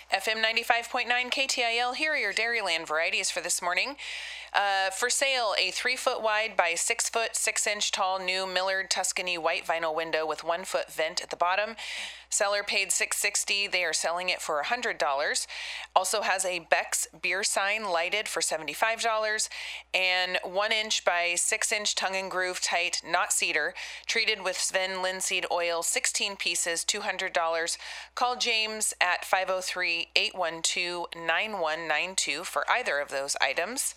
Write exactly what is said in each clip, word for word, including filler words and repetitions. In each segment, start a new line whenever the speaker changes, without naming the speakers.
F M ninety-five point nine K T I L, here are your Dairyland varieties for this morning. Uh, for sale, a three foot wide by six foot, six inch tall new Millard Tuscany white vinyl window with one foot vent at the bottom. Seller paid six hundred sixty dollars. They are selling it for one hundred dollars. Also has a Beck's beer sign lighted for seventy-five dollars. And one inch by six inch tongue and groove tight, not cedar, treated with Sven linseed oil, sixteen pieces, two hundred dollars. Call James at five oh three, eight one two, nine one nine two for either of those items.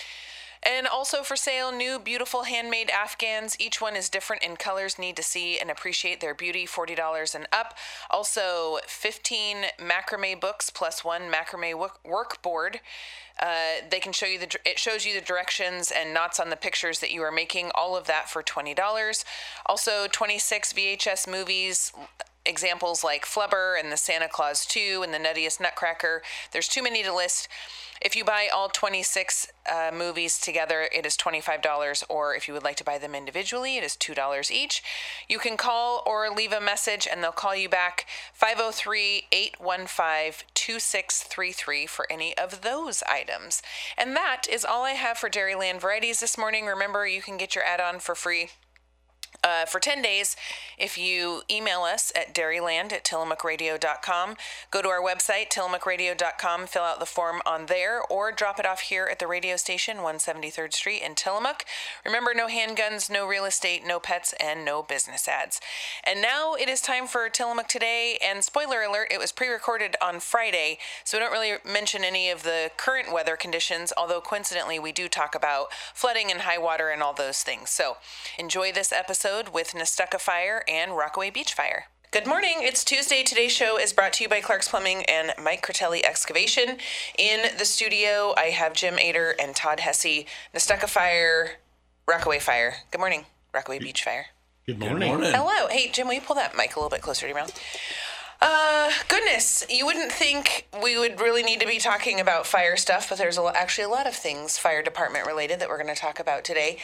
And also for sale, new beautiful handmade Afghans. Each one is different in colors. Need to see and appreciate their beauty, forty dollars and up. Also, fifteen macrame books plus one macrame work- workboard. Uh, they can show you the, it shows you the directions and knots on the pictures that you are making. All of that for twenty dollars. Also, twenty-six V H S movies. Examples like Flubber and the Santa Claus two and the Nuttiest Nutcracker. There's too many to list. If you buy all twenty-six uh, movies together, it is twenty-five dollars, or if you would like to buy them individually, it is two dollars each. You can call or leave a message, and they'll call you back, five oh three, eight one five, two six three three for any of those items. And that is all I have for Dairyland Varieties this morning. Remember, you can get your add-on for free Uh, for ten days, if you email us at dairyland at tillamook radio dot com, go to our website, tillamook radio dot com, fill out the form on there, or drop it off here at the radio station, one seventy-third Street in Tillamook. Remember, no handguns, no real estate, no pets, and no business ads. And now it is time for Tillamook Today, and spoiler alert, it was pre-recorded on Friday, so we don't really mention any of the current weather conditions, although coincidentally we do talk about flooding and high water and all those things. So enjoy this episode with Nestucca Fire and Rockaway Beach Fire. Good morning. It's Tuesday. Today's show is brought to you by Clark's Plumbing and Mike Critelli Excavation. In the studio, I have Jim Ader and Todd Hesse. Nestucca Fire, Rockaway Fire. Good morning, Rockaway Beach Fire.
Good morning.
Good morning.
Hello. Hey, Jim, will you pull that mic a little bit closer to your mouth? Uh, goodness, you wouldn't think we would really need to be talking about fire stuff, but there's a, actually a lot of things fire department related that we're going to talk about today.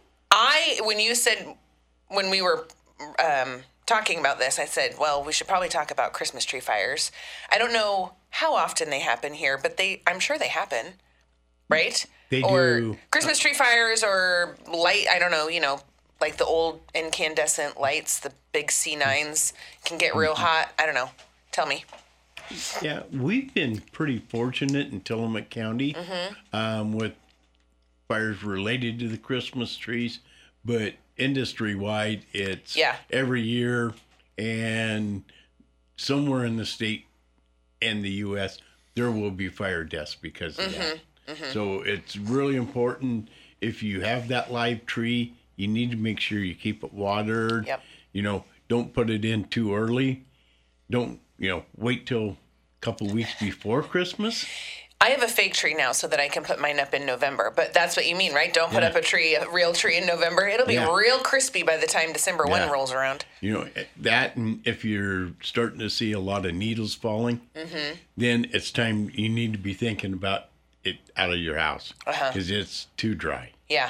I, when you said... When we were um, talking about this, I said, well, we should probably talk about Christmas tree fires. I don't know how often they happen here, but they I'm sure they happen, right?
They
or
do.
Christmas tree fires or light, I don't know, you know, like the old incandescent lights, the big C nines can get real hot. I don't know. Tell me.
Yeah, we've been pretty fortunate in Tillamook County mm-hmm. um, with fires related to the Christmas trees, but industry-wide, it's
yeah.
every year, and somewhere in the state and the U S, there will be fire deaths because of mm-hmm. that. Mm-hmm. So it's really important. If you have that live tree, you need to make sure you keep it watered.
Yep.
You know, don't put it in too early. Don't, you know, wait till a couple weeks before Christmas.
I have a fake tree now so that I can put mine up in November, but that's what you mean, right? Don't put
yeah.
up a tree, a real tree in November. It'll be
yeah.
real crispy by the time December
yeah.
first rolls around.
You know, that, and if you're starting to see a lot of needles falling, mm-hmm. then it's time you need to be thinking about it out of your house because uh-huh. it's too dry.
Yeah.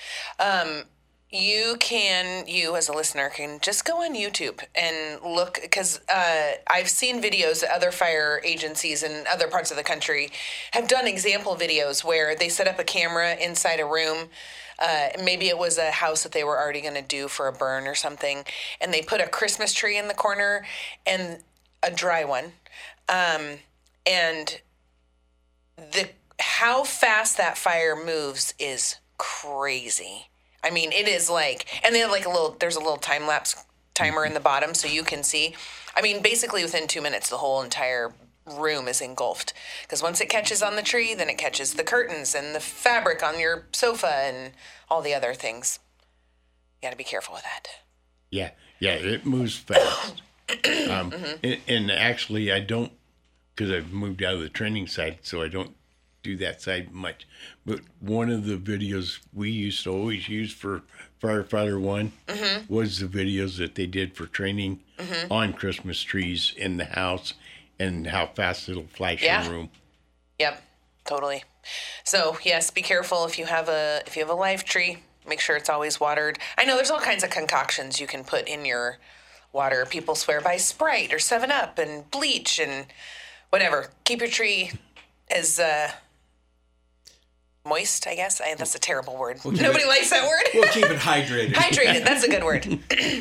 Um, you can, you as a listener can just go on YouTube and look, because uh, I've seen videos that other fire agencies in other parts of the country have done example videos where they set up a camera inside a room. Uh, maybe it was a house that they were already going to do for a burn or something, and they put a Christmas tree in the corner and a dry one. Um, and the how fast that fire moves is crazy. I mean, it is like, and they have like a little, there's a little time lapse timer in the bottom so you can see. I mean, basically within two minutes, the whole entire room is engulfed. Because once it catches on the tree, then it catches the curtains and the fabric on your sofa and all the other things. You got to be careful with that.
Yeah, yeah, it moves fast. um, mm-hmm. and, and actually, I don't, because I've moved out of the training side, so I don't do that side much. But one of the videos we used to always use for Firefighter One mm-hmm. was the videos that they did for training mm-hmm. on Christmas trees in the house and how fast it'll flash
yeah.
in the room.
Yep, totally. So yes, be careful if you have a if you have a live tree. Make sure it's always watered. I know there's all kinds of concoctions you can put in your water. People swear by Sprite or seven up and bleach and whatever. Keep your tree as uh, moist, I guess. I, that's a terrible word. We'll Nobody it, likes that word.
We'll keep it hydrated.
Hydrated. That's a good word.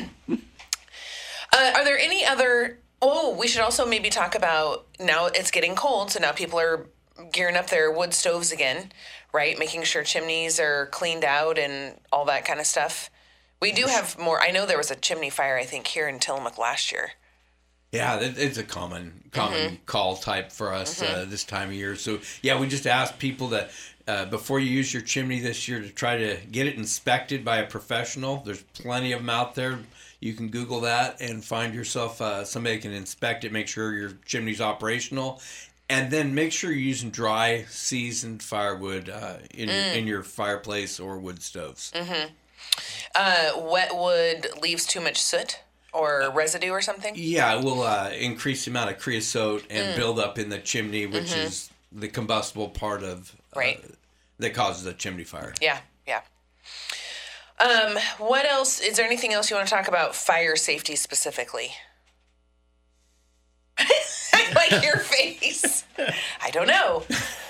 uh, are there any other... Oh, we should also maybe talk about, now it's getting cold, so now people are gearing up their wood stoves again, right? Making sure chimneys are cleaned out and all that kind of stuff. We do have more. I know there was a chimney fire, I think, here in Tillamook last year.
Yeah, it's a common common mm-hmm. call type for us mm-hmm. uh, this time of year. So, yeah, we just ask people that uh, before you use your chimney this year to try to get it inspected by a professional. There's plenty of them out there. You can Google that and find yourself uh, somebody can inspect it, make sure your chimney's operational, and then make sure you're using dry, seasoned firewood uh, in, mm. your, in your fireplace or wood stoves.
Mm-hmm. Uh, wet wood leaves too much soot or residue or something?
Yeah, it will uh, increase the amount of creosote and mm. build up in the chimney, which mm-hmm. is the combustible part of uh,
right.
that causes a chimney fire.
Yeah, yeah. Um, what else? Is there anything else you want to talk about fire safety specifically? I like your face. I don't know.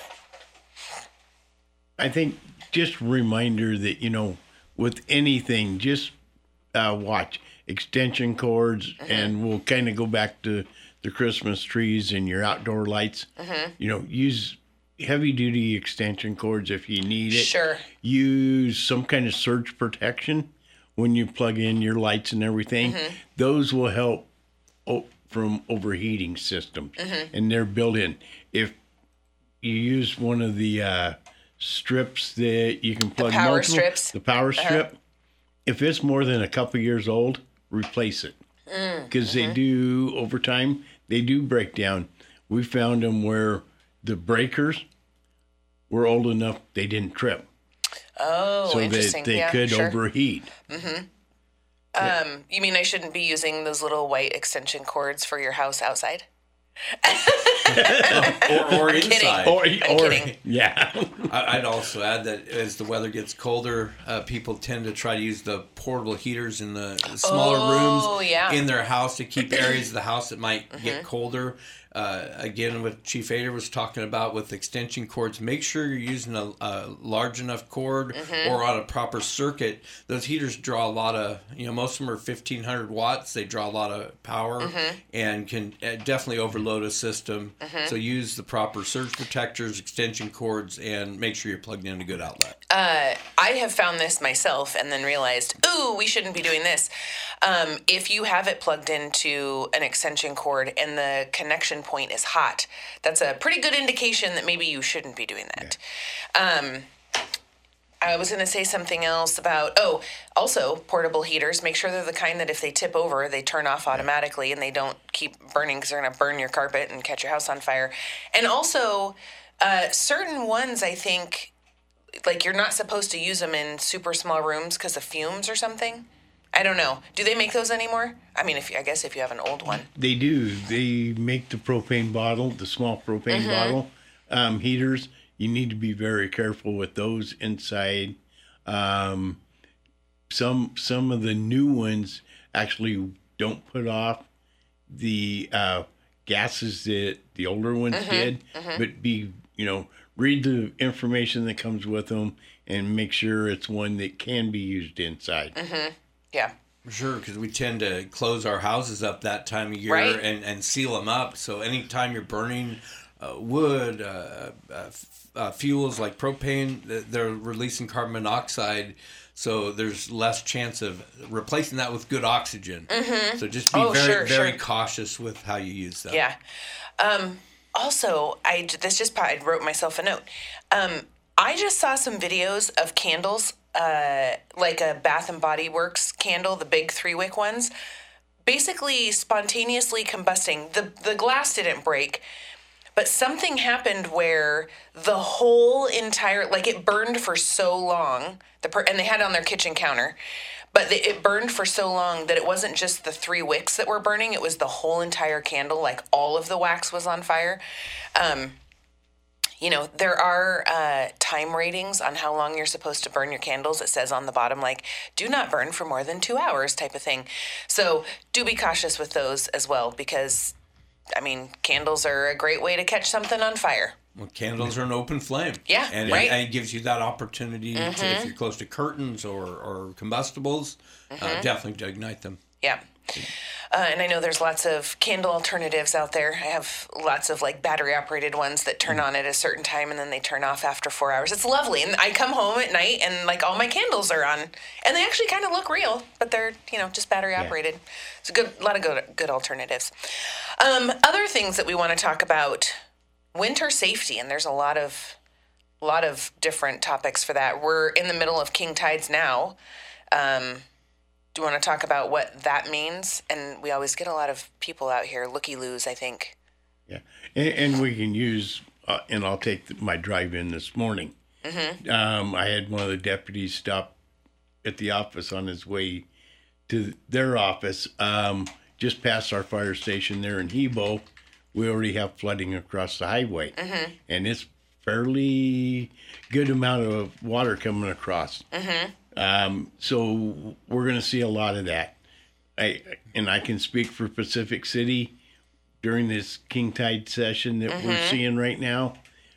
I think just a reminder that, you know, with anything, just uh, watch extension cords, mm-hmm. and we'll kind of go back to the Christmas trees and your outdoor lights. Mm-hmm. You know, use heavy duty extension cords if you need it.
Sure.
Use some kind of surge protection when you plug in your lights and everything. Mm-hmm. Those will help o- from overheating systems, mm-hmm. and they're built in. If you use one of the uh, strips that you can plug
the power
multiple,
strips,
the power
uh-huh.
strip, if it's more than a couple years old, replace it, because mm, mm-hmm. they do over time. They do break down. We found them where the breakers were old enough they didn't trip.
Oh,
so
interesting.
So they, they
yeah,
could
sure.
overheat.
Mm-hmm. Um, you mean I shouldn't be using those little white extension cords for your house outside?
or, or inside.
Or,
I'm
or,
kidding.
Yeah.
I'd also add that as the weather gets colder, uh, people tend to try to use the portable heaters in the smaller
oh,
rooms
yeah.
in their house to keep areas of the house that might
mm-hmm.
get colder. Uh, again, what Chief Ader was talking about with extension cords, make sure you're using a, a large enough cord mm-hmm. or on a proper circuit. Those heaters draw a lot of, you know, most of them are fifteen hundred watts. They draw a lot of power mm-hmm. and can definitely overload a system. Mm-hmm. So use the proper surge protectors, extension cords, and make sure you're plugged in a good outlet.
Uh, I have found this myself and then realized, ooh, we shouldn't be doing this. Um, if you have it plugged into an extension cord and the connection point is hot, that's a pretty good indication that maybe you shouldn't be doing that. Yeah. Um, I was going to say something else about, oh, also portable heaters. Make sure they're the kind that if they tip over, they turn off automatically and they don't keep burning because they're going to burn your carpet and catch your house on fire. And also, uh, certain ones, I think, like you're not supposed to use them in super small rooms because of fumes or something. I don't know. Do they make those anymore? I mean, if you, I guess if you have an old one.
They do. They make the propane bottle, the small propane mm-hmm. bottle um, heaters. You need to be very careful with those inside. Um, some some of the new ones actually don't put off the uh, gases that the older ones mm-hmm. did, mm-hmm. but be, you know, read the information that comes with them and make sure it's one that can be used inside.
Mm-hmm. Yeah.
Sure, because we tend to close our houses up that time of year
right.
and, and seal them up. So anytime you're burning uh, wood, uh, uh, f- uh, fuels like propane, they're releasing carbon monoxide. So there's less chance of replacing that with good oxygen. Mm-hmm. So just be
oh,
very,
sure,
very
sure.
cautious with how you use them.
Yeah. Um, also, I this just I wrote myself a note. Um, I just saw some videos of candles. Uh, like a Bath and Body Works candle, the big three wick ones, basically spontaneously combusting. The the glass didn't break, but something happened where the whole entire, like it burned for so long, the per, and they had it on their kitchen counter, but the, it burned for so long that it wasn't just the three wicks that were burning, it was the whole entire candle, like all of the wax was on fire. Um, You know, there are uh, time ratings on how long you're supposed to burn your candles. It says on the bottom, like, do not burn for more than two hours type of thing. So do be cautious with those as well, because I mean, candles are a great way to catch something on fire.
Well, candles are an open flame.
Yeah,
and
right.
it, and it gives you that opportunity mm-hmm. to, if you're close to curtains or, or combustibles, mm-hmm. uh, definitely to ignite them.
Yeah. Uh, and I know there's lots of candle alternatives out there. I have lots of like battery operated ones that turn on at a certain time and then they turn off after four hours. It's lovely. And I come home at night and like all my candles are on and they actually kind of look real, but they're, you know, just battery operated. Yeah. It's a good, a lot of good, good alternatives. Um, other things that we want to talk about, winter safety. And there's a lot of, a lot of different topics for that. We're in the middle of king tides now. Um, Do you want to talk about what that means? And we always get a lot of people out here, looky-loos, I think.
Yeah, and, and we can use, uh, and I'll take my drive-in this morning. Mm-hmm. Um, I had one of the deputies stop at the office on his way to their office, um, just past our fire station there in Hebo. We already have flooding across the highway, mm-hmm. and it's fairly good amount of water coming across. Mm-hmm. Um, so we're going to see a lot of that. I, and I can speak for Pacific City during this king tide session that mm-hmm. we're seeing right now.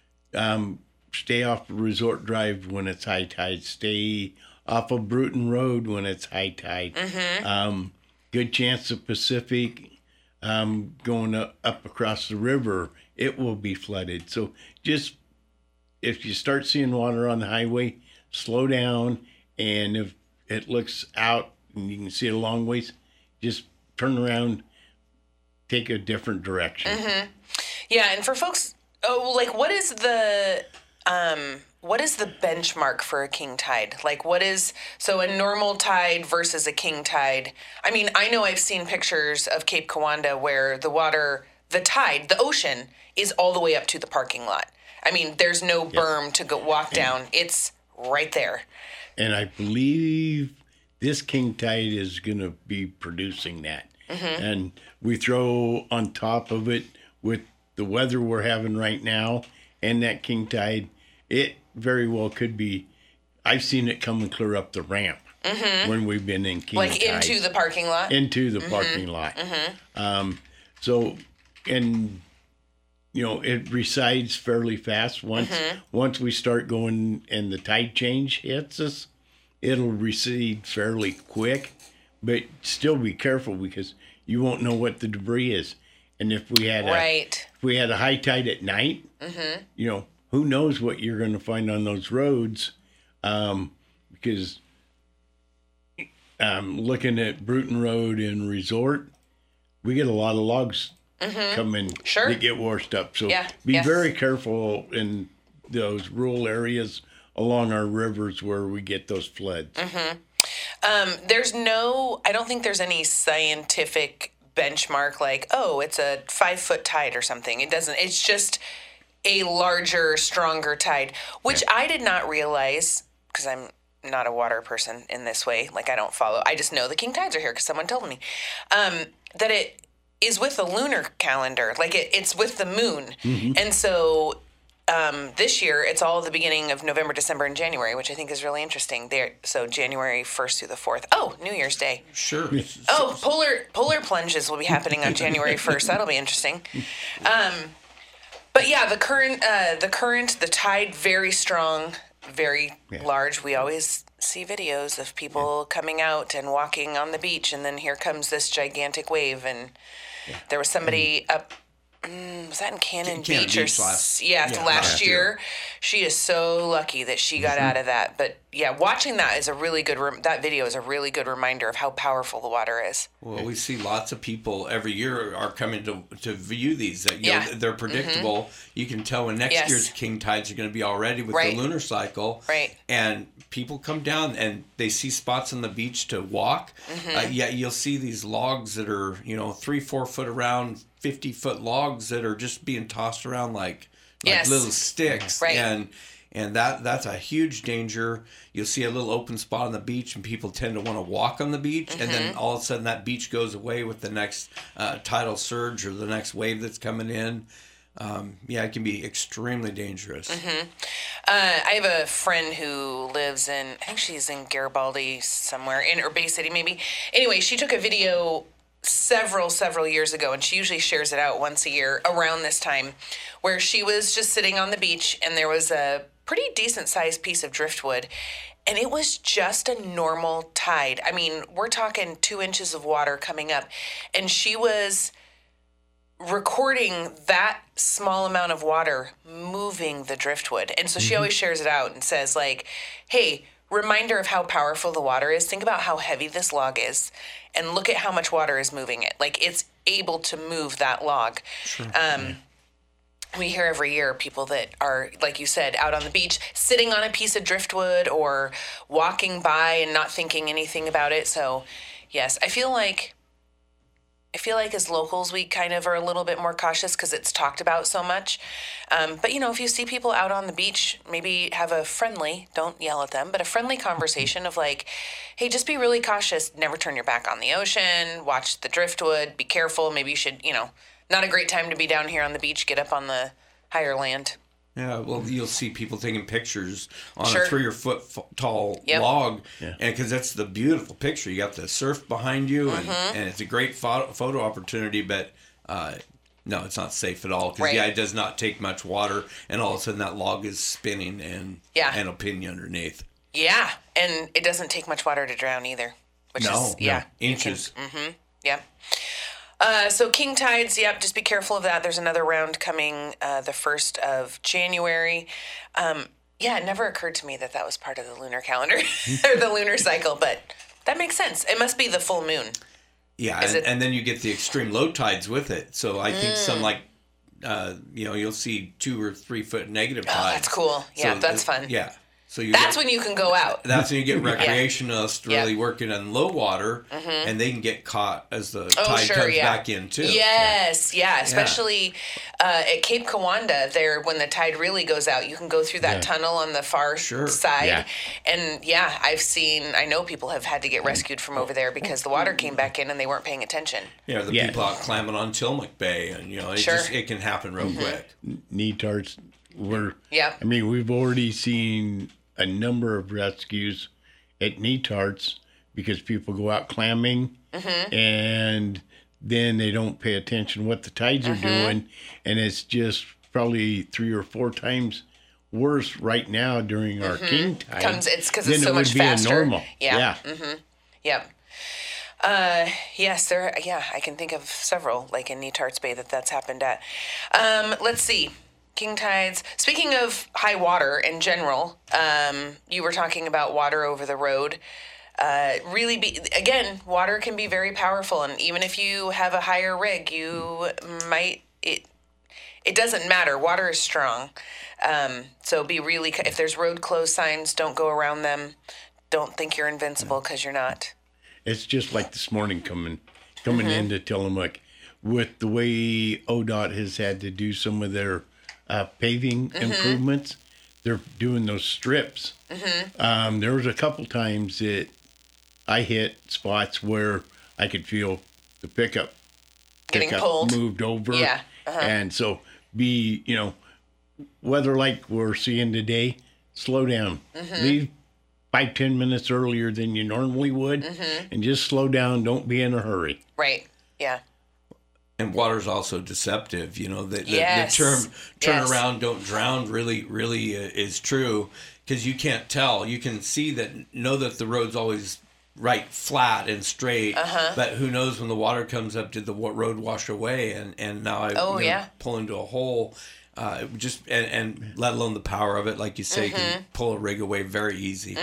Um, stay off Resort Drive when it's high tide. Stay off of Bruton Road when it's high tide. Mm-hmm. Um, good chance of Pacific, um, going up, up across the river, it will be flooded. So just, if you start seeing water on the highway, slow down. And if it looks out and you can see it a long ways, just turn around, take a different direction.
Mm-hmm. Yeah, and for folks, oh, like what is the um, what is the benchmark for a king tide? Like what is, so a normal tide versus a king tide? I mean, I know I've seen pictures of Cape Kiwanda where the water, the tide, the ocean is all the way up to the parking lot. I mean, there's no berm to go walk down. And it's right there.
And I believe this king tide is going to be producing that. Mm-hmm. And we throw on top of it with the weather we're having right now and that king tide, it very well could be, I've seen it come and clear up the ramp mm-hmm. when we've been in king
like
tides.
into the parking lot?
Into the
mm-hmm.
parking lot.
Mm-hmm.
Um, so, and, you know, it resides fairly fast. Once mm-hmm. once we start going and the tide change hits us, it'll recede fairly quick. But still be careful because you won't know what the debris is. And if we had a,
right.
if we had a high tide at night, mm-hmm. you know, who knows what you're going to find on those roads? Um, because um, looking at Bruton Road and Resort, we get a lot of logs mm-hmm. come in
sure.
that get washed up. So
yeah.
be
yes.
very careful in those rural areas along our rivers where we get those floods.
Mm-hmm. Um, there's no, I don't think there's any scientific benchmark like, oh, it's a five foot tide or something. It doesn't, it's just a larger, stronger tide, which yeah. I did not realize because I'm not a water person in this way. Like I don't follow, I just know the king tides are here because someone told me, um, that it is with the lunar calendar. Like it, it's with the moon. Mm-hmm. And so Um, this year, it's all the beginning of November, December, and January, which I think is really interesting. There, so January first through the fourth. Oh, New Year's Day.
Sure.
Oh, polar polar plunges will be happening on January first. That'll be interesting. Um, but yeah, the current, uh, the current, the tide, very strong, very yeah. large. We always see videos of people yeah. coming out and walking on the beach, and then here comes this gigantic wave. And yeah. there was somebody up. Mm, was that in Cannon,
Cannon
Beach?
Beach
or
last,
yeah,
yeah,
last, last year.
year.
She is so lucky that she got mm-hmm. out of that. But yeah, watching that is a really good. Rem- that video is a really good reminder of how powerful the water is.
Well, we see lots of people every year are coming to to view these. That you
yeah,
know, they're predictable. Mm-hmm. You can tell when next
yes.
year's king tides are going to be already with
right.
the lunar cycle.
Right.
And people come down and they see spots on the beach to walk. Mm-hmm. Uh, yet you'll see these logs that are you know three, four foot around. fifty foot logs that are just being tossed around like, like
yes.
little sticks.
Right.
And and that that's a huge danger. You'll see a little open spot on the beach and people tend to want to walk on the beach. Mm-hmm. And then all of a sudden that beach goes away with the next uh, tidal surge or the next wave that's coming in. Um, yeah, it can be extremely dangerous.
Mm-hmm. Uh, I have a friend who lives in, I think she's in Garibaldi somewhere, in or Bay City maybe. Anyway, she took a video several, several years ago, and she usually shares it out once a year around this time, where she was just sitting on the beach and there was a pretty decent sized piece of driftwood, and it was just a normal tide. I mean, we're talking two inches of water coming up, and she was recording that small amount of water moving the driftwood. And so she always shares it out and says, like, hey, reminder of how powerful the water is. Think about how heavy this log is and look at how much water is moving it. Like, it's able to move that log. Sure. Um, yeah. We hear every year people that are, like you said, out on the beach, sitting on a piece of driftwood or walking by and not thinking anything about it. So, yes, I feel like I feel like as locals, we kind of are a little bit more cautious because it's talked about so much. Um, but, you know, if you see people out on the beach, maybe have a friendly, don't yell at them, but a friendly conversation of like, hey, just be really cautious. Never turn your back on the ocean. Watch the driftwood. Be careful. Maybe you should, you know, not a great time to be down here on the beach. Get up on the higher land.
Yeah, well, you'll see people taking pictures on
Sure.
a three or foot f- tall
Yep.
log,
Yeah.
and because that's the beautiful picture. You got the surf behind you, and,
Mm-hmm.
and it's a great photo, photo opportunity. But uh, no, it's not safe at all because
Right.
yeah, it does not take much water, and all of a sudden that log is spinning and
Yeah.
and a pin underneath.
Yeah, and it doesn't take much water to drown either. Which
No,
is, yeah.
no, inches.
Yep. Uh, so king tides, yep, just be careful of that. There's another round coming uh, the first of January. Um, yeah, it never occurred to me that that was part of the lunar calendar or the lunar cycle, but that makes sense. It must be the full moon.
Yeah,
Is
and,
it-
and then you get the extreme low tides with it. So I think
Mm.
some like, uh, you know, you'll see two or three foot negative tides.
Oh, that's cool. Yeah,
So
that's
the-
fun.
Yeah. So you
That's
get,
when you can go out.
That's when you get recreationalists
Yeah.
really working on low water, and they can get caught as the
Oh,
tide
sure,
comes
yeah.
back in too.
Yes, yeah, especially uh, at Cape Kiwanda, there when the tide really goes out, you can go through that
Yeah.
tunnel on the far
Sure.
side,
Yeah.
and yeah, I've seen, I know people have had to get rescued from over there because the water came back in and they weren't paying attention.
Yeah, the
Yeah.
people out clamming on Tillamook Bay, and you know, it
Sure.
just it can happen real quick.
Netarts were.
Yep.
I mean, we've already seen a number of rescues at Netarts because people go out clamming and then they don't pay attention what the tides are doing, and it's just probably three or four times worse right now during our king tide.
Comes, it's because
than
it's so
it would
much
be in
faster.
normal.
Yeah.
Yeah.
Yep. Uh, yes, there. Yeah, I can think of several, like in Netarts Bay, that that's happened at. Um, let's see. King tides. Speaking of high water in general, um, you were talking about water over the road. Uh, really be again, water can be very powerful, and even if you have a higher rig, you might it. It doesn't matter. Water is strong, um, so be really. If there's road closed signs, don't go around them. Don't think you're invincible because you're not.
It's just like this morning coming coming
Mm-hmm.
into Tillamook with the way O D O T has had to do some of their uh, paving
Mm-hmm.
improvements. They're doing those strips.
Mm-hmm.
Um, there was a couple times that I hit spots where I could feel the pickup,
Getting
pickup
pulled.
moved over.
Yeah, uh-huh.
And so be, you know, weather like we're seeing today, slow down.
Mm-hmm.
Leave five, ten minutes earlier than you normally would,
Mm-hmm.
and just slow down. Don't be in a hurry.
Right. Yeah.
And water's also deceptive. You know, the, the,
Yes.
the term "turn
Yes.
around, don't drown" really, really uh, is true because you can't tell. You can see that, know that the road's always right, flat and straight.
Uh-huh.
But who knows when the water comes up? Did the wa- road wash away? And and now I
Oh,
you know,
yeah.
pull into a hole. Uh, it just and, and let alone the power of it, like you say,
Mm-hmm.
can pull a rig away very easy.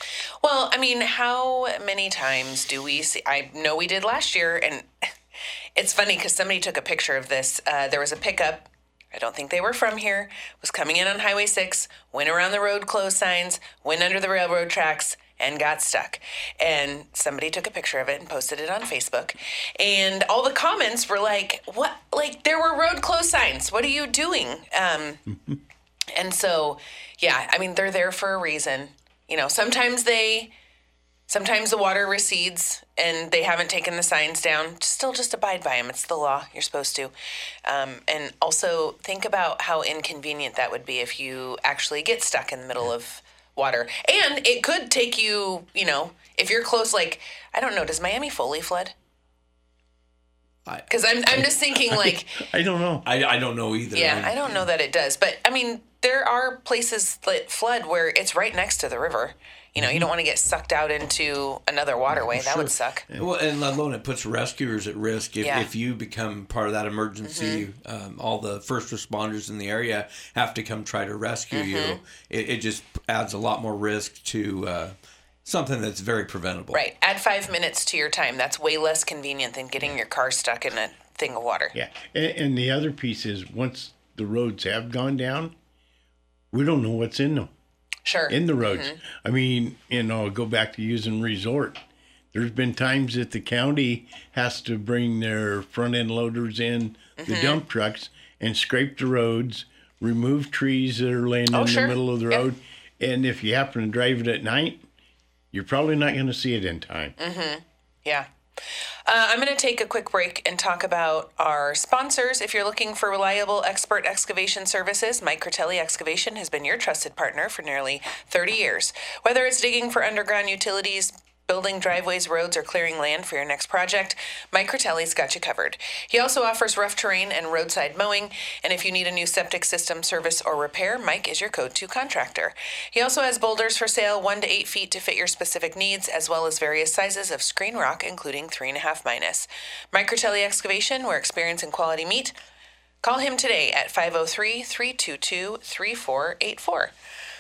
Well, I mean, how many times do we see? I know we did last year, and it's funny because somebody took a picture of this. Uh, there was a pickup. I don't think they were from here. Was coming in on Highway six, went around the road closed signs, went under the railroad tracks, and got stuck. And somebody took a picture of it and posted it on Facebook. And all the comments were like, "What? Like there were road closed signs. What are you doing?" Um, and so, yeah, I mean, they're there for a reason. You know, sometimes they. Sometimes the water recedes and they haven't taken the signs down. Still, just abide by them. It's the law. You're supposed to. Um, and also think about how inconvenient that would be if you actually get stuck in the middle of water. And it could take you, you know, if you're close, like, I don't know, does Miami Foley flood? Because I'm, I'm just thinking like,
I don't know.
I, I don't know either.
yeah,
I, mean,
I don't know that it does. But I mean, there are places that flood where it's right next to the river. You know, you don't want to get sucked out into another waterway. That would suck.
Well, and let alone it puts rescuers at risk if,
Yeah.
if you become part of that emergency.
Mm-hmm.
Um, all the first responders in the area have to come try to rescue
Mm-hmm.
you. It, it just adds a lot more risk to uh, something that's very preventable.
Right. Add five minutes to your time. That's way less convenient than getting your car stuck in a thing of water.
Yeah, and, and the other piece is once the roads have gone down, we don't know what's in them.
Sure.
In the roads. I mean, you know, go back to using resort. There's been times that the county has to bring their front end loaders in, the dump trucks, and scrape the roads, remove trees that are laying
Oh,
in
sure.
the middle of the
Yep.
road. And if you happen to drive it at night, you're probably not going to see it in time.
Yeah. Uh, I'm going to take a quick break and talk about our sponsors. If you're looking for reliable expert excavation services, Mike Critelli Excavation has been your trusted partner for nearly thirty years. Whether it's digging for underground utilities, building driveways, roads, or clearing land for your next project, Mike Critelli's got you covered. He also offers rough terrain and roadside mowing, and if you need a new septic system service or repair, Mike is your go-to contractor. He also has boulders for sale one to eight feet to fit your specific needs, as well as various sizes of screen rock, including three and a half minus. Mike Critelli Excavation, where experience and quality meet. Call him today at five oh three, three two two, three four eight four.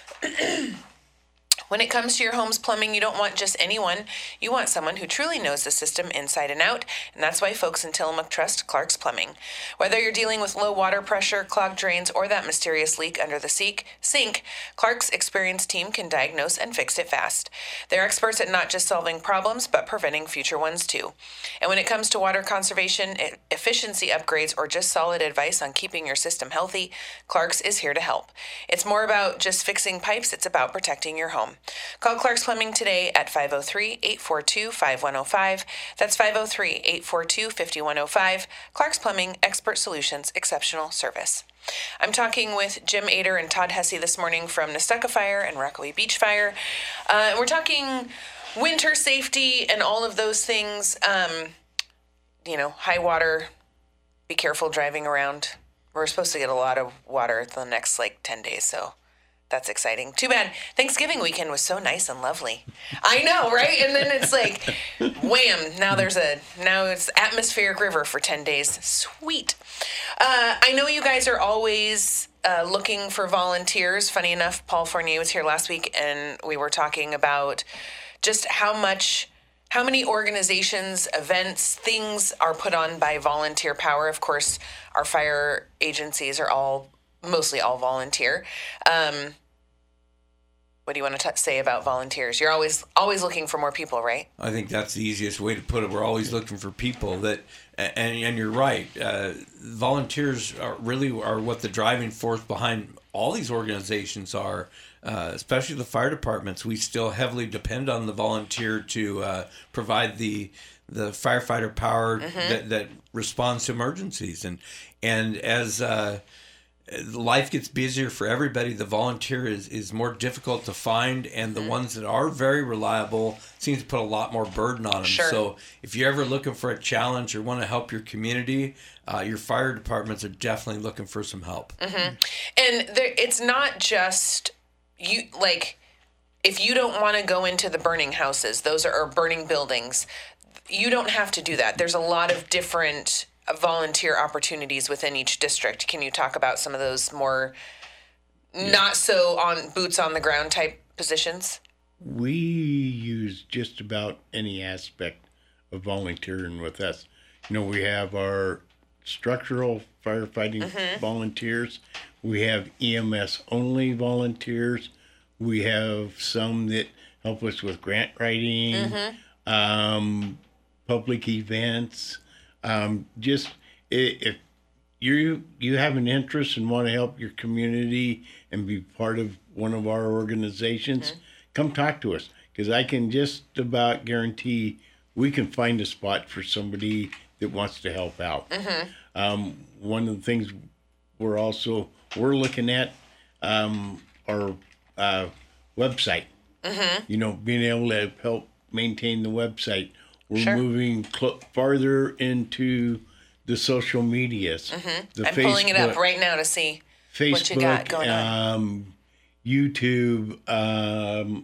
When it comes to your home's plumbing, you don't want just anyone. You want someone who truly knows the system inside and out, and that's why folks in Tillamook trust Clark's Plumbing. Whether you're dealing with low water pressure, clogged drains, or that mysterious leak under the sink, sink, Clark's experienced team can diagnose and fix it fast. They're experts at not just solving problems, but preventing future ones too. And when it comes to water conservation, e- efficiency upgrades, or just solid advice on keeping your system healthy, Clark's is here to help. It's more about just fixing pipes, it's about protecting your home. Call Clark's Plumbing today at five oh three, eight four two, five one oh five. That's five oh three, eight four two, five one oh five. Clark's Plumbing, expert solutions, exceptional service. I'm talking with Jim Ader and Todd Hesse this morning from Nestucca Fire and Rockaway Beach Fire. Uh, we're talking winter safety and all of those things. Um, you know, high water, be careful driving around. We're supposed to get a lot of water the next like ten days, so that's exciting. Too bad Thanksgiving weekend was so nice and lovely. I know, right? And then it's like, wham! Now there's a now it's atmospheric river for ten days. Sweet. Uh, I know you guys are always uh, looking for volunteers. Funny enough, Paul Fournier was here last week, and we were talking about just how much. How many organizations, events, things are put on by volunteer power? Of course, our fire agencies are all, mostly all volunteer. Um, what do you want to t- say about volunteers? You're always always looking for more people, right?
I think that's the easiest way to put it. We're always looking for people that, and and you're right. Uh, volunteers are really are what the driving force behind all these organizations are. Uh, especially the fire departments, we still heavily depend on the volunteer to uh, provide the the firefighter power mm-hmm. that, that responds to emergencies. And and as uh, life gets busier for everybody, the volunteer is, is more difficult to find, and the mm-hmm. ones that are very reliable seem to put a lot more burden on them.
Sure.
So if you're ever looking for a challenge or want to help your community, uh, your fire departments are definitely looking for some help.
Mm-hmm. And there, it's not just... You like, if you don't want to go into the burning houses, those are or burning buildings, you don't have to do that. There's a lot of different volunteer opportunities within each district. Can you talk about some of those more yeah. not so on boots on the ground type positions?
We use just about any aspect of volunteering with us. You know, we have our structural firefighting mm-hmm. volunteers. We have E M S only volunteers. We have some that help us with grant writing, mm-hmm. um, public events. Um, just if you you have an interest and want to help your community and be part of one of our organizations, mm-hmm. come talk to us, because I can just about guarantee we can find a spot for somebody that wants to help out. Mm-hmm. Um, one of the things we're also we're looking at um, our uh, website. Mm-hmm. You know, being able to help maintain the website. We're
sure.
moving cl- farther into the social medias.
Mm-hmm.
The
I'm
Facebook,
pulling it up right now to see
Facebook,
what you got going on.
Um, YouTube, um,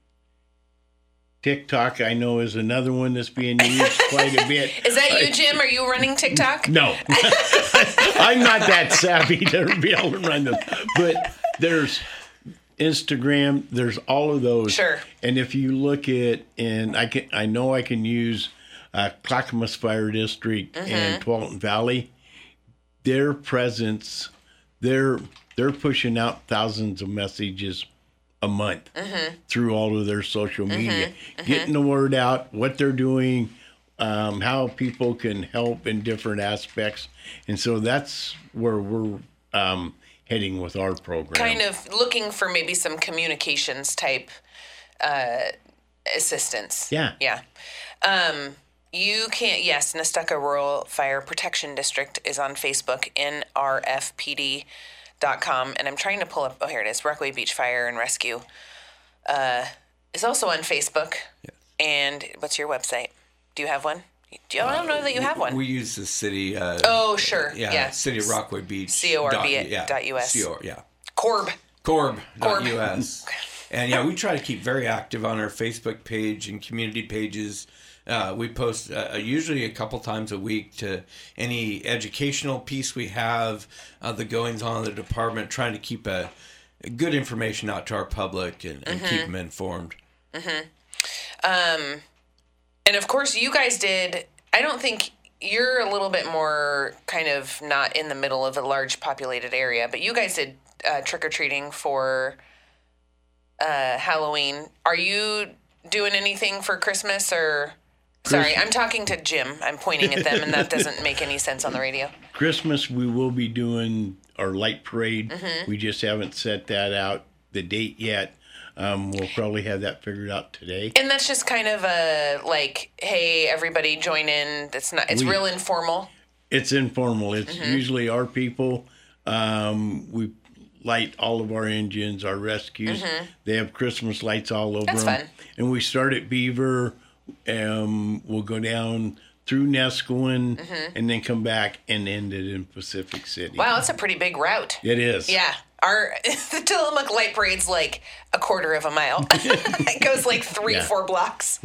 TikTok, I know, is another one that's being used quite a bit.
Is that you, Jim? Are you running TikTok?
No. I'm not that savvy to be able to run them. But there's Instagram, there's all of those.
Sure.
And if you look at, and I can, I know I can use uh, Clackamas Fire District
Mm-hmm.
and Tualatin Valley. Their presence, they're they're pushing out thousands of messages a month
Mm-hmm.
through all of their social media,
Mm-hmm.
getting the word out, what they're doing, um, how people can help in different aspects. And so that's where we're um, heading with our program.
Kind of looking for maybe some communications type uh, assistance.
Yeah.
Yeah. Um, you can't, yes, Nestucca Rural Fire Protection District is on Facebook, N R F P D dot com, and I'm trying to pull up, oh, here it is, Rockaway Beach Fire and Rescue uh, is also on Facebook.
Yes.
And what's your website? Do you have one? Do you, I don't know that you have one.
We use the city. Uh,
oh, sure.
Yeah,
Yeah.
City of Rockaway Beach.
C O R B
dot- yeah,
dot U S.
C O R, yeah.
Corb.
Corb.
Corb.
U S. And yeah, we try to keep very active on our Facebook page and community pages. Uh, we post uh, usually a couple times a week to any educational piece we have, uh, the goings on of the department, trying to keep a, a good information out to our public and, and
Mm-hmm.
keep them informed.
Mm-hmm. Um, and of course, you guys did. I don't think you're a little bit more kind of not in the middle of a large populated area, but you guys did uh, trick or treating for uh, Halloween. Are you doing anything for Christmas or? Sorry, I'm talking to Jim. I'm pointing at them, and that doesn't make any sense on the radio.
Christmas, we will be doing our light parade.
Mm-hmm.
We just haven't set that out, the date yet. Um, we'll probably have that figured out today.
And that's just kind of a like, hey, everybody join in. It's not. It's
We-
real informal.
It's informal. It's
Mm-hmm.
usually our people. Um, we light all of our engines, our rescues. They have Christmas lights all over
Mm-hmm. That's
them.
fun.
And we start at Beaver. Um, we'll go down through Nescoin
Mm-hmm.
and then come back and end it in Pacific City.
Wow, that's a pretty big route.
It is.
Yeah. Our the Tillamook Light Parade's like a quarter of a mile. It goes like three,
Yeah.
four blocks.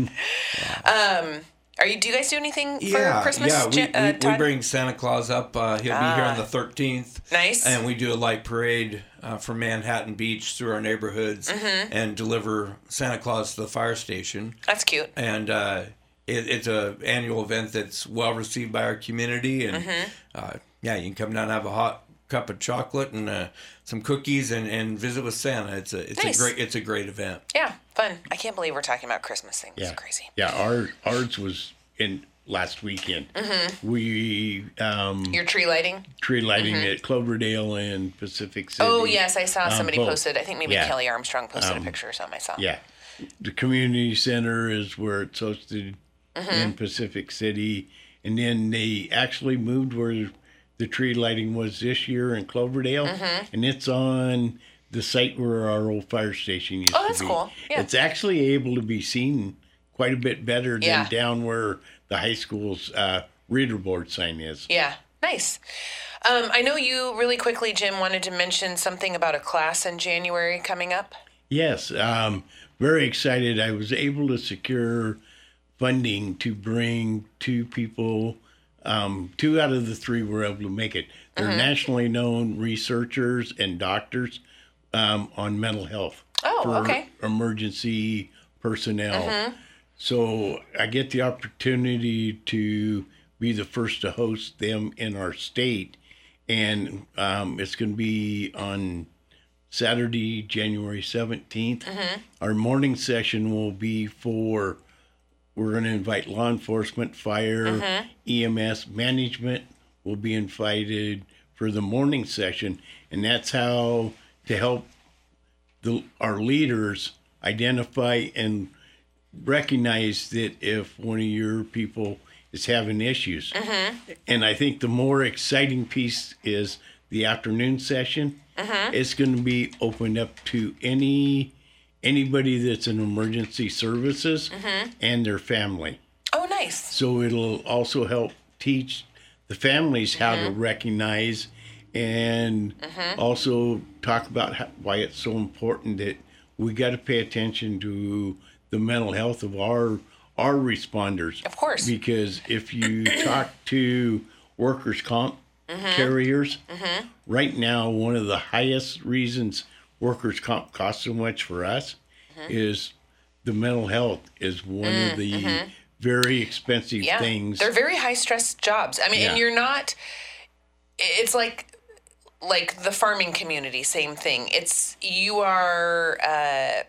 Um, are you? Do you guys do anything for
Yeah,
Christmas?
yeah. We,
Jen- uh,
we, we
Todd?
bring Santa Claus up. Uh, he'll be here on the thirteenth.
Nice.
And we do a light parade uh, from Manhattan Beach through our neighborhoods
Mm-hmm.
and deliver Santa Claus to the fire station.
That's cute.
And uh, it, it's a annual event that's well received by our community. And
Mm-hmm.
uh, yeah, you can come down and have a hot cup of chocolate and uh, some cookies and, and visit with Santa. It's a it's
Nice.
a great it's a great event.
Yeah, fun. I can't believe we're talking about Christmas things.
Yeah.
It's crazy.
Yeah, our, ours was in last weekend.
Mm-hmm.
We um,
Your tree lighting?
tree lighting at Cloverdale and Pacific City.
Oh, yes. I saw
Um,
somebody
both.
posted. I think maybe
Yeah.
Kelly Armstrong posted
Um,
a picture or something I saw.
Yeah. The community center is where it's hosted
Mm-hmm.
in Pacific City. And then they actually moved where the tree lighting was this year in Cloverdale.
Mm-hmm.
And it's on the site where our old fire station used
Oh,
to
that's
be.
cool. Yeah.
It's actually able to be seen quite a bit better than
Yeah.
down where the high school's uh, reader board sign is.
Yeah, nice. Um, I know you really quickly, Jim, wanted to mention something about a class in January coming up.
Yes, um, very excited. I was able to secure funding to bring two people. Um, two out of the three were able to make it. They're
Mm-hmm.
nationally known researchers and doctors um, on mental health
Oh,
for
okay.
emergency personnel.
Mm-hmm.
So I get the opportunity to be the first to host them in our state. And um, it's going to be on Saturday, January seventeenth.
Mm-hmm.
Our morning session will be for, we're going to invite law enforcement, fire,
Mm-hmm.
E M S, management will be invited for the morning session. And that's how to help the, our leaders identify and recognize that if one of your people is having issues.
Mm-hmm.
And I think the more exciting piece is the afternoon session.
Mm-hmm.
It's going to be opened up to any anybody that's in emergency services
Mm-hmm.
and their family.
Oh, nice.
So it'll also help teach the families how mm-hmm. to recognize and mm-hmm. also talk about how, why it's so important that we got to pay attention to the mental health of our our responders.
Of course.
Because if you talk to workers' comp mm-hmm. carriers, mm-hmm. right now, one of the highest reasons workers' comp costs so much for us mm-hmm. is the mental health is one mm-hmm. of the mm-hmm. very expensive
yeah.
things.
They're very high-stress jobs. I mean, yeah. and you're not, it's like, like the farming community, same thing. It's, you are uh,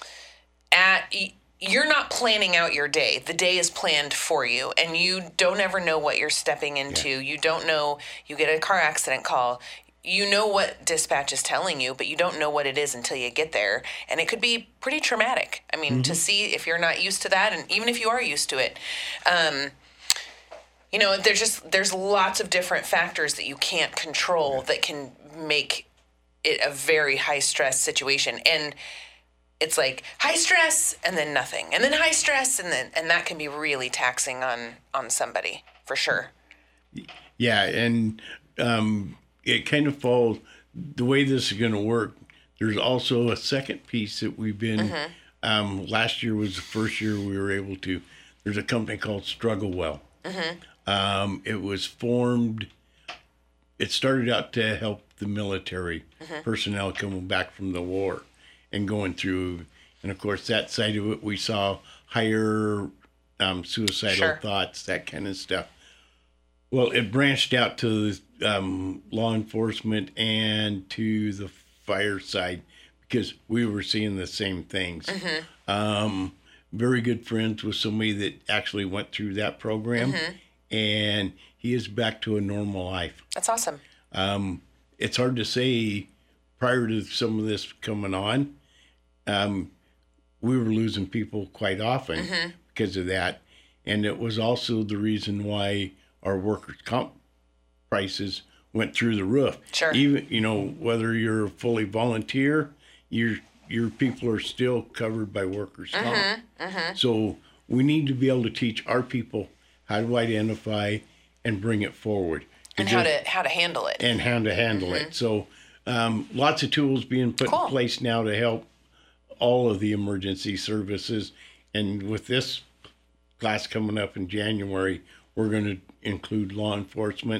at... You're not planning out your day. The day is planned for you, and you don't ever know what you're stepping into. Yeah. You don't know, you get a car accident call. You know what dispatch is telling you, but you don't know what it is until you get there, and it could be pretty traumatic. I mean, mm-hmm. to see if you're not used to that, and even if you are used to it, um, you know, there's just, there's lots of different factors that you can't control that can make it a very high-stress situation, and it's like high stress and then nothing, and then high stress and then and that can be really taxing on on somebody for sure.
Yeah, and um, it kind of falls the way this is going to work. There's also a second piece that we've been. Mm-hmm. Um, last year was the first year we were able to. There's a company called Struggle Well. Mm-hmm. Um, it was formed. It started out to help the military mm-hmm. personnel coming back from the war. And going through, and of course, that side of it, we saw higher um, suicidal sure. thoughts, that kind of stuff. Well, it branched out to um, law enforcement and to the fire side because we were seeing the same things. Mm-hmm. Um, very good friends with somebody that actually went through that program, mm-hmm. and he is back to a normal life.
That's awesome.
Um, it's hard to say. Prior to some of this coming on, um, we were losing people quite often mm-hmm. because of that. And it was also the reason why our workers' comp prices went through the roof.
Sure.
Even, you know, whether you're a fully volunteer, your your people are still covered by workers' comp. Mm-hmm. Mm-hmm. So we need to be able to teach our people how to identify and bring it forward.
And how to how to handle it.
And how to handle mm-hmm. it. So Um, lots of tools being put cool. in place now to help all of the emergency services. And with this class coming up in January, we're going to include law enforcement.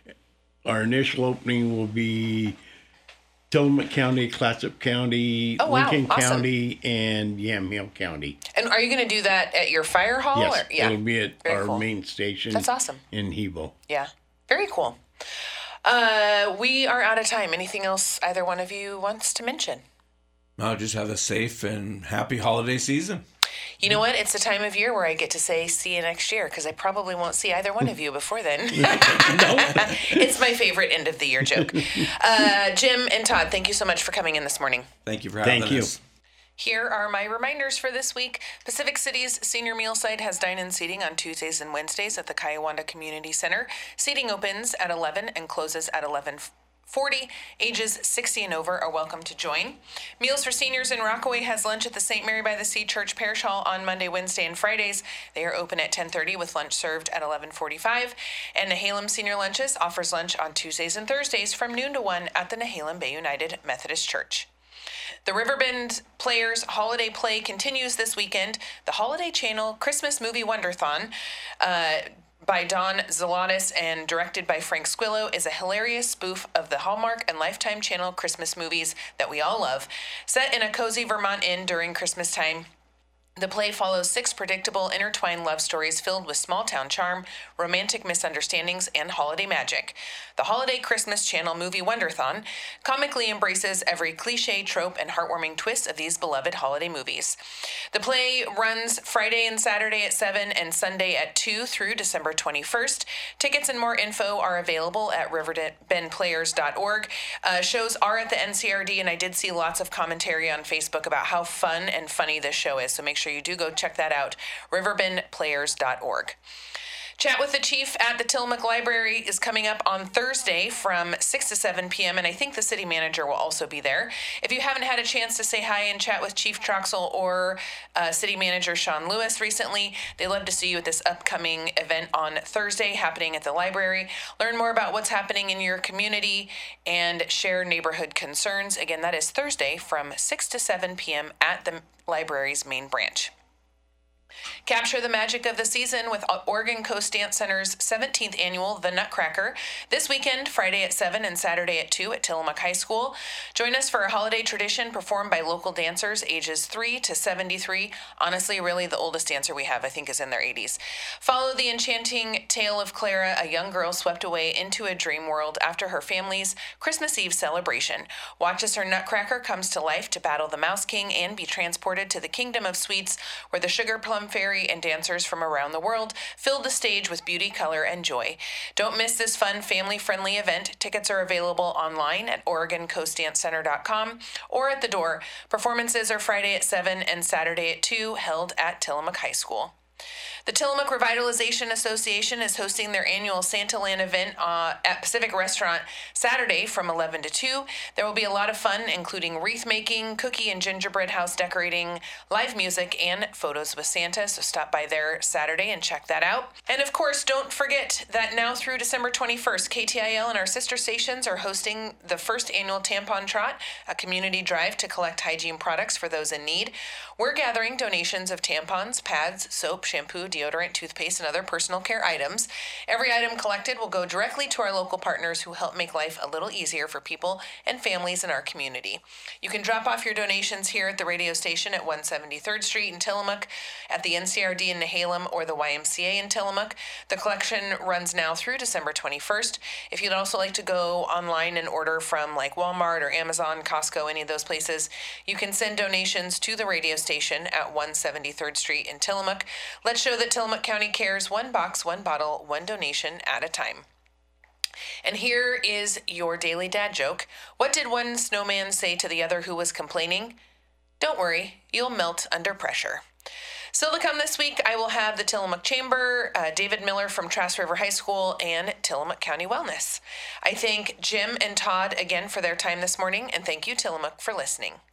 Our initial opening will be Tillamook County, Clatsop County,
oh, wow.
Lincoln
awesome.
County, and Yamhill County.
And are you going to do that at your fire hall?
Yes,
or? Yeah.
It'll be at
Very
our
cool.
main station.
That's awesome.
In Hebo.
Yeah, very cool. Uh, we are out of time. Anything else either one of you wants to mention?
No, just have a safe and happy holiday season.
You know what? It's the time of year where I get to say see you next year because I probably won't see either one of you before then. It's my favorite end of the year joke. Uh, Jim and Todd, thank you so much for coming in this morning.
Thank you for having
thank you.
us.
Here are my reminders for this week. Pacific City's senior meal site has dine-in seating on Tuesdays and Wednesdays at the Kiowanda Community Center. Seating opens at eleven and closes at eleven forty. Ages sixty and over are welcome to join. Meals for Seniors in Rockaway has lunch at the Saint Mary by the Sea Church Parish Hall on Monday, Wednesday, and Fridays. They are open at ten thirty with lunch served at eleven forty-five. And Nehalem Senior Lunches offers lunch on Tuesdays and Thursdays from noon to one at the Nehalem Bay United Methodist Church. The Riverbend Players Holiday Play continues this weekend. The Holiday Channel Christmas Movie Wonderthon uh, by Don Zalatis and directed by Frank Squillo is a hilarious spoof of the Hallmark and Lifetime Channel Christmas movies that we all love. Set in a cozy Vermont inn during Christmas time, the play follows six predictable, intertwined love stories filled with small-town charm, romantic misunderstandings, and holiday magic. The Holiday Christmas Channel Movie Wonderthon comically embraces every cliché, trope, and heartwarming twist of these beloved holiday movies. The play runs Friday and Saturday at seven and Sunday at two through December twenty-first. Tickets and more info are available at riverbend players dot org. Uh, shows are at the N C R D, and I did see lots of commentary on Facebook about how fun and funny this show is, so make sure you do go check that out, riverbend players dot org. Chat with the Chief at the Tillamook Library is coming up on Thursday from six to seven p.m., and I think the city manager will also be there. If you haven't had a chance to say hi and chat with Chief Troxel or uh, City Manager Sean Lewis recently, they'd love to see you at this upcoming event on Thursday happening at the library. Learn more about what's happening in your community and share neighborhood concerns. Again, that is Thursday from six to seven p.m. at the library's main branch. Capture the magic of the season with Oregon Coast Dance Center's seventeenth annual The Nutcracker this weekend, Friday at seven and Saturday at two at Tillamook High School. Join us for a holiday tradition performed by local dancers ages three to seventy-three. Honestly, really the oldest dancer we have, I think, is in their eighties. Follow the enchanting tale of Clara, a young girl swept away into a dream world after her family's Christmas Eve celebration. Watch as her Nutcracker comes to life to battle the Mouse King and be transported to the Kingdom of Sweets, where the Sugar Plum Fairy and dancers from around the world filled the stage with beauty, color, and joy. Don't miss this fun, family-friendly event. Tickets are available online at Oregon Coast Dance Center dot com or at the door. Performances are Friday at seven and Saturday at two, held at Tillamook High School. The Tillamook Revitalization Association is hosting their annual Santaland event uh, at Pacific Restaurant Saturday from eleven to two. There will be a lot of fun, including wreath making, cookie and gingerbread house decorating, live music, and photos with Santa. So stop by there Saturday and check that out. And of course, don't forget that now through December twenty-first, K T I L and our sister stations are hosting the first annual Tampon Trot, a community drive to collect hygiene products for those in need. We're gathering donations of tampons, pads, soap, shampoo, deodorant, toothpaste, and other personal care items. Every item collected will go directly to our local partners who help make life a little easier for people and families in our community. You can drop off your donations here at the radio station at one seventy-third Street in Tillamook, at the N C R D in Nehalem, or the Y M C A in Tillamook. The collection runs now through December twenty-first. If you'd also like to go online and order from like Walmart or Amazon, Costco, any of those places, you can send donations to the radio station at one seventy-third Street in Tillamook. Let's show that Tillamook County cares, one box, one bottle, one donation at a time. And here is your daily dad joke. What did one snowman say to the other who was complaining? Don't worry, you'll melt under pressure. Still to come this week, I will have the Tillamook Chamber, uh, David Miller from Trask River High School, and Tillamook County Wellness. I thank Jim and Todd again for their time this morning, and thank you, Tillamook, for listening.